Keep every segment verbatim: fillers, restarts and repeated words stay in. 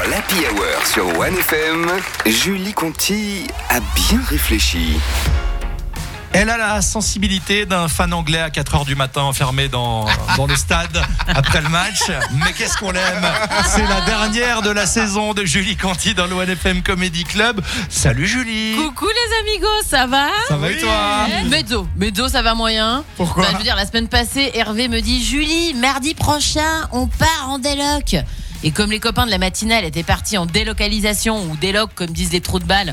l'Happy Hour sur One F M, Julie Conti a bien réfléchi. Elle a la sensibilité d'un fan anglais à quatre heures du matin enfermé dans, dans le stade après le match. Mais qu'est-ce qu'on l'aime. C'est la dernière de la saison de Julie Conti dans le One F M Comedy Club. Salut Julie. Coucou les amigos, ça va? Ça va et toi? Mezzo, Mezzo ça va moyen. Pourquoi? Bah, je veux dire, la semaine passée, Hervé me dit Julie, mardi prochain, on part en déloc. Et comme les copains de la matinale étaient partis en délocalisation ou déloc comme disent les trous de balles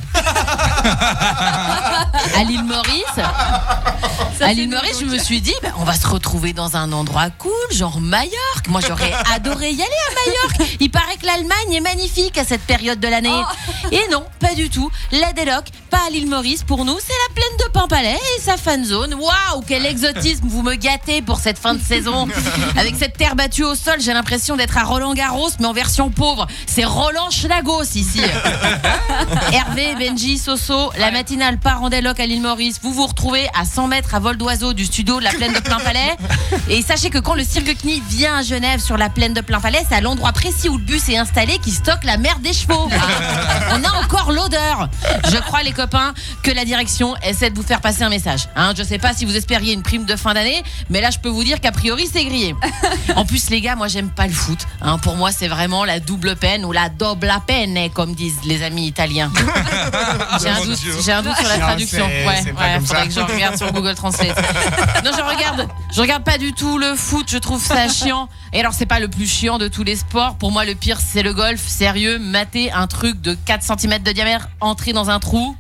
à l'île Maurice, à l'île Maurice, je me suis dit bah, on va se retrouver dans un endroit cool, genre Majorque. Moi j'aurais adoré y aller à Majorque. Il paraît que l'Allemagne est magnifique à cette période de l'année. Et non, pas du tout. La déloc, pas à l'île Maurice pour nous, c'est la plaine de Pain-Palais et sa fan zone. Waouh, quel exotisme, vous me gâtez pour cette fin de saison. Avec cette terre battue au sol, j'ai l'impression d'être à Roland-Garros mais en version pauvre. C'est Roland Schlagos ici. Hervé, Benji, Soso, la matinale part en déloc à l'île Maurice. Vous vous retrouvez à cent mètres à vol d'oiseau du studio de la plaine de Plain-Palais. Et sachez que quand le Cirque C N I vient à Genève sur la plaine de Plain-Palais, c'est à l'endroit précis où le bus est installé qui stocke la merde des chevaux. On a encore l'odeur. Je crois les copains que la direction essaie de vous faire passer un message. Hein, je sais pas si vous espériez une prime de fin d'année, mais là je peux vous dire qu'a priori c'est grillé. En plus les gars, moi j'aime pas le foot. Hein, pour moi c'est vraiment la double peine ou la dobla penne comme disent les amis italiens. J'ai un doute, j'ai un doute sur la traduction. C'est, ouais, c'est ouais, faudrait que je regarde sur Google Translate. Non, je regarde, je regarde pas du tout le foot. Je trouve ça chiant. Et alors, c'est pas le plus chiant de tous les sports. Pour moi, le pire, c'est le golf. Sérieux, mater un truc de quatre centimètres de diamètre, entrer dans un trou.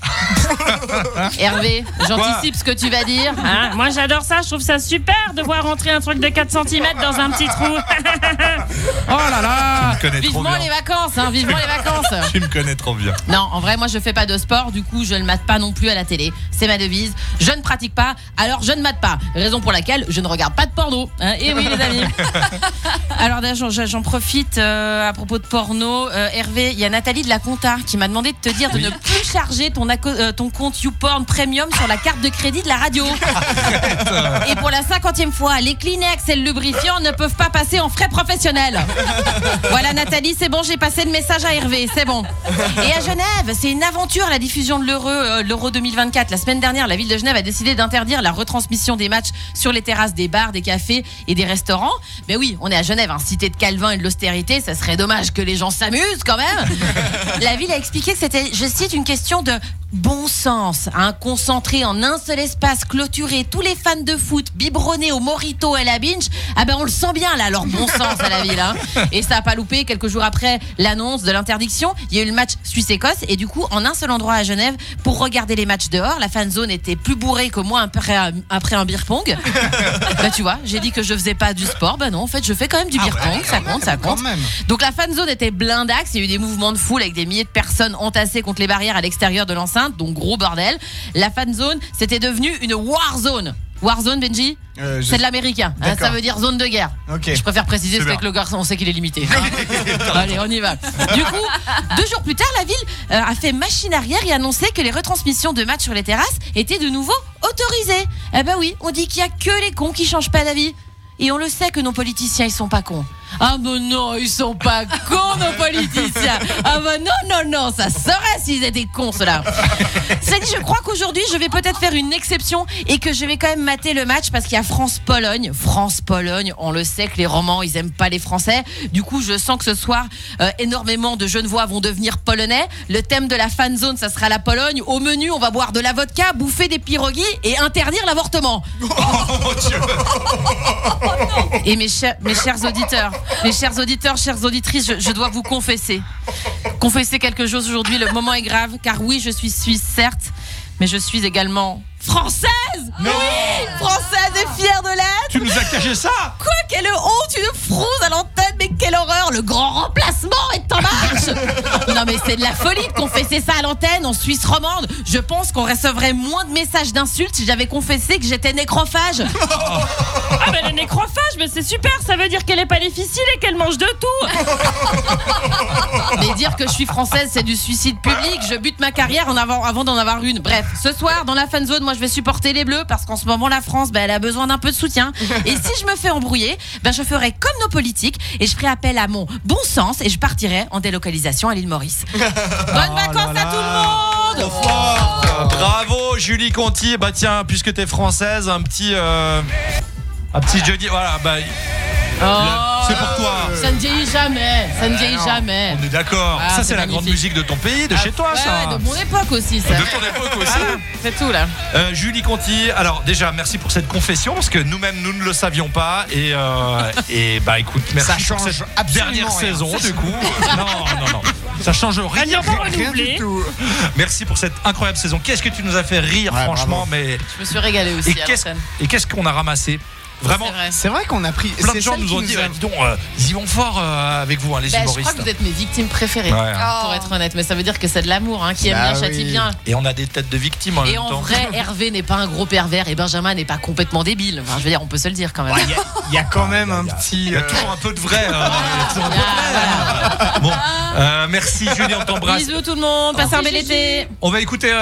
Hervé, j'anticipe ce que tu vas dire. Hein, moi j'adore ça, je trouve ça super de voir rentrer un truc de quatre centimètres dans un petit trou. Oh là là. Tu me connais trop Vivement bien. les vacances, hein, vivement les vacances. Tu me connais trop bien. Non, en vrai, moi je fais pas de sport, du coup je ne mate pas non plus à la télé. C'est ma devise. Je ne pratique pas, alors je ne mate pas. Raison pour laquelle je ne regarde pas de porno. Hein, et oui les amis. Alors d'ailleurs, j'en, j'en profite euh, à propos de porno. Euh, Hervé, il y a Nathalie de la Compta qui m'a demandé de te dire de ne plus charger ton, acco- euh, ton compte YouPorn Premium sur la carte de crédit de la radio. Et pour la cinquantième fois, les Kleenex et le lubrifiant ne peuvent pas passer en frais professionnels. Voilà Nathalie, c'est bon, j'ai passé le message à Hervé, c'est bon. Et à Genève, c'est une aventure la diffusion de l'Euro, euh, l'Euro deux mille vingt-quatre. La semaine dernière, la ville de Genève a décidé d'interdire la retransmission des matchs sur les terrasses des bars, des cafés et des restaurants. Mais oui, on est à Genève, hein, cité de Calvin et de l'austérité, ça serait dommage que les gens s'amusent quand même. La ville a expliqué que c'était, je cite, une question de bon sens, hein, concentré en un seul espace, clôturé, tous les fans de foot, biberonnés au mojito et à la binge, ah ben on le sent bien là, leur bon sens à la ville. Hein. Et ça a pas loupé, quelques jours après l'annonce de l'interdiction, il y a eu le match Suisse-Écosse et du coup en un seul endroit à Genève, pour regarder les matchs dehors, la fan zone était plus bourrée que moi après, après un beer pong. Bah tu vois, j'ai dit que je faisais pas du sport, bah non en fait je fais quand même du beer Ah ouais, pong, ça compte, ça compte. Donc la fan zone était blindax, il y a eu des mouvements de foule avec des milliers de personnes entassées contre les barrières à l'extérieur de l'enceinte. Donc gros bordel. La fan zone, c'était devenu une war zone. War zone, Benji euh, je... c'est de l'américain. Hein, ça veut dire zone de guerre. Okay. Je préfère préciser, c'est, c'est que le garçon, on sait qu'il est limité. Hein. Allez, on y va. Du coup, deux jours plus tard, la ville euh, a fait machine arrière et annoncé que les retransmissions de matchs sur les terrasses étaient de nouveau autorisées. Eh ben oui, on dit qu'il y a que les cons qui changent pas d'avis. Et on le sait que nos politiciens, ils sont pas cons. Ah ben non, ils sont pas cons nos politiciens. Ah ben non, non, non, ça serait s'ils étaient cons ceux-là. Cela dit, je crois qu'aujourd'hui, je vais peut-être faire une exception et que je vais quand même mater le match parce qu'il y a France-Pologne. France-Pologne, on le sait que les Romans, ils aiment pas les Français. Du coup, je sens que ce soir, euh, énormément de Genevois vont devenir Polonais. Le thème de la fan zone, ça sera la Pologne. Au menu, on va boire de la vodka, bouffer des pierogies et interdire l'avortement. Oh mon Dieu. Et mes chers, mes chers auditeurs, mes chers auditeurs, chères auditrices, je, je dois vous confesser, confesser quelque chose aujourd'hui. Le moment est grave, car oui, je suis suisse, certes, mais je suis également française. Non. Oui, française et fière de l'être. Tu nous as caché ça. Quoi, quelle honte, une frousse à l'antenne, mais quelle horreur. Le grand remplacement est en marche. Non mais c'est de la folie de confesser ça à l'antenne en Suisse romande. Je pense qu'on recevrait moins de messages d'insultes si j'avais confessé que j'étais nécrophage. Ah mais le nécrophage, mais c'est super, ça veut dire qu'elle est pas difficile et qu'elle mange de tout. Mais Et dire que je suis française, c'est du suicide public. Je bute ma carrière en avant, avant d'en avoir une. Bref, ce soir, dans la fan zone, moi je vais supporter les Bleus parce qu'en ce moment, la France, bah, elle a besoin d'un peu de soutien. Et si je me fais embrouiller, bah, je ferai comme nos politiques et je ferai appel à mon bon sens et je partirai en délocalisation à l'île Maurice. Bonnes Oh vacances là à tout le là. monde. Trop fort. Bravo Julie Conti. Bah tiens, puisque t'es française, un petit euh, un petit jeudi. Voilà, bah Oh, c'est pour toi. ça ne vieillit jamais. Ça ne vieillit non. jamais. On est d'accord. Ah, ça c'est c'est la grande magnifique. musique de ton pays, de chez toi, Ouais, ça. de mon époque aussi, ça. De ton époque aussi. Ah, c'est tout là. Euh, Julie Conti, alors déjà merci pour cette confession parce que nous-mêmes nous ne le savions pas et euh, et bah écoute merci Ça pour change cette absolument dernière rien. saison du coup. Non non non, ça change Elle rien. vient pas Rien renouveler. du tout. Merci pour cette incroyable saison. Qu'est-ce que tu nous as fait rire Ouais, franchement, bravo. mais Je me suis régalée aussi et à qu'est-ce l'antenne. et qu'est-ce qu'on a ramassé vraiment. C'est vrai. C'est vrai qu'on a pris. Plein de c'est gens celle nous qui ont dit, a- bah, dis donc, euh, ils y vont fort euh, avec vous, hein, les Bah, je humoristes. crois que vous êtes mes victimes préférées. Ouais, hein. Pour être honnête, mais ça veut dire que c'est de l'amour, hein, qui aime Bah bien châtie oui. bien. Et on a des têtes de victimes en Et même en temps. vrai, Hervé n'est pas un gros pervers et Benjamin n'est pas complètement débile. Enfin, je veux dire, on peut se le dire quand même. Il y, a- il y a quand même un Il y a- petit. Il y a euh, toujours un peu de vrai. hein. Il y a toujours un peu de Ah, vrai. Bon, euh, merci Julie, on t'embrasse. Bisous tout le monde, passez un bel été. On va écouter. euh,